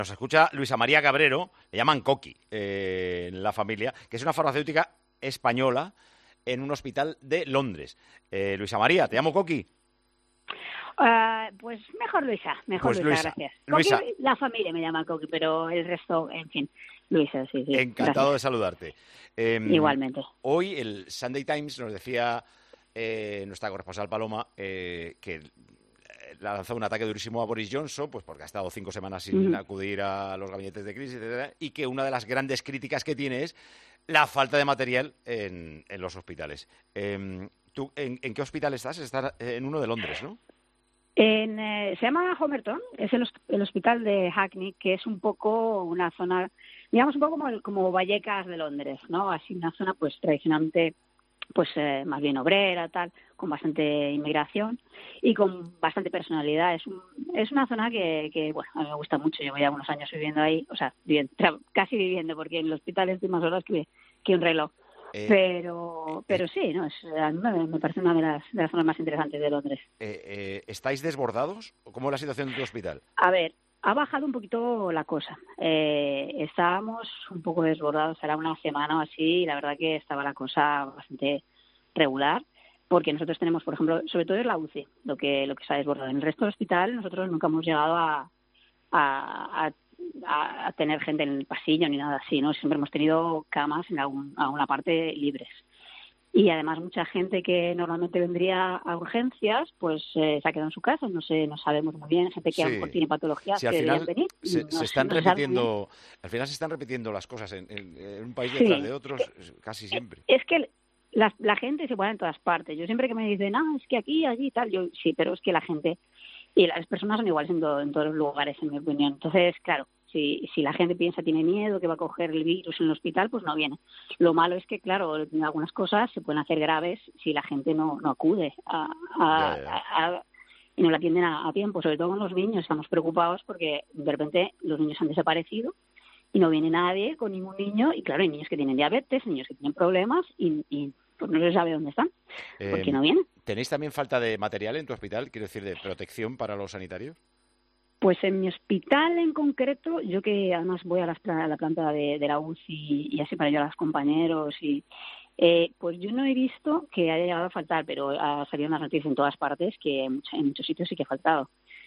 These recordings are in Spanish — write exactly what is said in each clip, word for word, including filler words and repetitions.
Nos escucha Luisa María Cabrero, le llaman Coqui eh, en la familia, que es una farmacéutica española en un hospital de Londres. Eh, Luisa María, ¿te llamo Coqui? Uh, pues mejor Luisa, mejor Pues Luisa, Luisa, gracias. Luisa. Coqui, la familia me llama Coqui, pero el resto, en fin, Luisa, sí, sí. Encantado gracias. de saludarte. Eh, Igualmente. Hoy el Sunday Times nos decía eh, nuestra corresponsal Paloma eh, que lanzó un ataque durísimo a Boris Johnson, pues porque ha estado cinco semanas sin Mm. acudir a los gabinetes de crisis, etcétera, y que una de las grandes críticas que tiene es la falta de material en, en los hospitales. Eh, ¿Tú en, en qué hospital estás? Estás en uno de Londres, ¿no? En, eh, se llama Homerton, es el, el hospital de Hackney, que es un poco una zona, digamos un poco como, el, como Vallecas de Londres, ¿no? Así una zona pues tradicionalmente pues eh, más bien obrera, tal, con bastante inmigración y con bastante personalidad. Es un, es una zona que, que, bueno, a mí me gusta mucho. Llevo ya unos años viviendo ahí, o sea, viviendo, casi viviendo, porque en el hospital estoy más horas que, que un reloj. Eh, pero pero eh, sí, no es, a mí me, me parece una de las, de las zonas más interesantes de Londres. Eh, eh, ¿Estáis desbordados? ¿Cómo es la situación de tu hospital? A ver, ha bajado un poquito la cosa. Eh, estábamos un poco desbordados, era una semana o así, y la verdad que estaba la cosa bastante regular, porque nosotros tenemos, por ejemplo, sobre todo es la U C I, lo que lo que se ha desbordado. En el resto del hospital nosotros nunca hemos llegado a, a, a A, a tener gente en el pasillo ni nada así, ¿no? Siempre hemos tenido camas en algún, alguna parte libres. Y además mucha gente que normalmente vendría a urgencias, pues eh, se ha quedado en su casa, no sé, no sabemos muy bien, gente que sí. a lo mejor tiene patologías sí, que deberían venir. Se, no se están no repitiendo, al final se están repitiendo las cosas en, en, en un país sí. detrás de otros, casi siempre. Es que la, la gente se pone en todas partes. Yo siempre que me dicen, ah, es que aquí, allí y tal, yo sí, pero es que la gente y las personas son iguales en, todo, en todos los lugares, en mi opinión. Entonces, claro, si, si la gente piensa, tiene miedo, que va a coger el virus en el hospital, pues no viene. Lo malo es que, claro, algunas cosas se pueden hacer graves si la gente no, no acude a, a, ya, ya. a, a, y no la atienden a, a tiempo. Sobre todo con los niños, estamos preocupados porque de repente los niños han desaparecido y no viene nadie con ningún niño. Y claro, hay niños que tienen diabetes, niños que tienen problemas y, y pues no se sabe dónde están, porque eh, no vienen. ¿Tenéis también falta de material en tu hospital? Quiero decir, de protección para los sanitarios. Pues en mi hospital en concreto, yo que además voy a, las, a la planta de, de la U C I y, y así para ayudar a los compañeros, y eh, pues yo no he visto que haya llegado a faltar, pero ha salido una noticia en todas partes que en, en muchos sitios sí que ha faltado.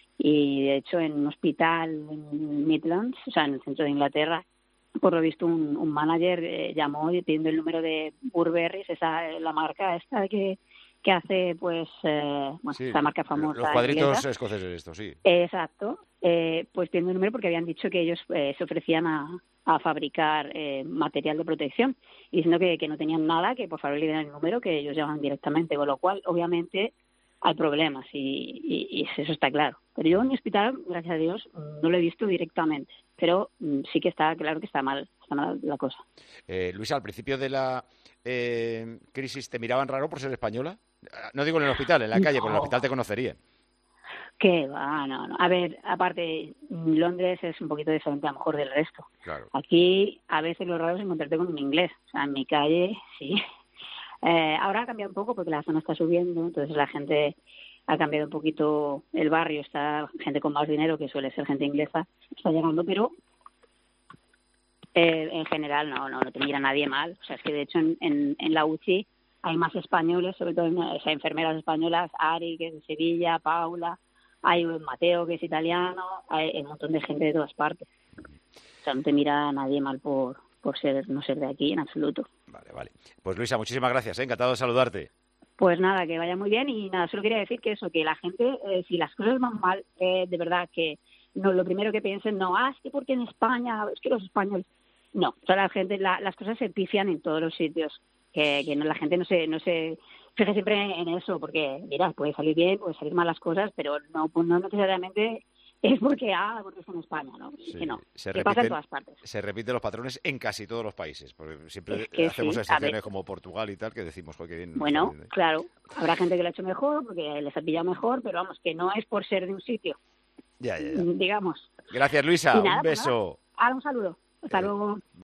Y de hecho en un hospital en Midlands, o sea en el centro de Inglaterra, por lo visto un, un manager eh, llamó pidiendo el número de Burberry, esa la marca esta que que hace, pues, eh, bueno, sí, esta marca famosa. Los cuadritos inglesa. escoceses estos, sí. Exacto. Eh, pues pidiendo el número porque habían dicho que ellos eh, se ofrecían a, a fabricar eh, material de protección y diciendo que, que no tenían nada, que por favor le dieran el número, que ellos llaman directamente, con lo cual, obviamente, hay problemas y, y, y eso está claro. Pero yo en mi hospital, gracias a Dios, no lo he visto directamente, pero sí que está claro que está mal, está mal la cosa. Eh, Luisa, al principio de la eh, crisis, ¿te miraban raro por ser española? No digo en el hospital, en la calle, no. Porque en el hospital te conocerían. Que va, no, no. A ver, aparte, Londres es un poquito diferente a lo mejor del resto. Claro. Aquí, a veces lo raro es encontrarte con un inglés. O sea, en mi calle, sí. Eh, ahora ha cambiado un poco porque la zona está subiendo, entonces la gente ha cambiado un poquito el barrio, está gente con más dinero, que suele ser gente inglesa, está llegando, pero eh, en general no, no, no te mira nadie mal. O sea, es que de hecho en, en, en la U C I hay más españoles, sobre todo o sea, enfermeras españolas, Ari, que es de Sevilla, Paula, hay un Mateo, que es italiano, hay un montón de gente de todas partes. O sea, no te mira nadie mal por, por ser no ser de aquí, en absoluto. Vale, vale. Pues Luisa, muchísimas gracias, ¿eh? Encantado de saludarte. Pues nada, que vaya muy bien y nada, solo quería decir que eso, que la gente, eh, si las cosas van mal, eh, de verdad que no, lo primero que piensen, no, ah, es que porque en España, es que los españoles... No, o sea, la gente, la, las cosas se pifian en todos los sitios. Que, que no, la gente no se no se fije siempre en eso, porque mira, puede salir bien, puede salir mal las cosas, pero no, pues no necesariamente es porque ah, porque es en España, ¿no? Sí, que no, se que repiten, pasa en todas partes. Se repiten los patrones en casi todos los países, porque siempre es que hacemos sí, excepciones como Portugal y tal, que decimos, joder, qué bien. Bueno, bien, ¿eh? Claro, habrá gente que lo ha hecho mejor, porque les ha pillado mejor, pero vamos, que no es por ser de un sitio, ya, ya, ya. digamos. Gracias, Luisa, nada, un beso. Pues ahora un saludo, hasta eh... luego.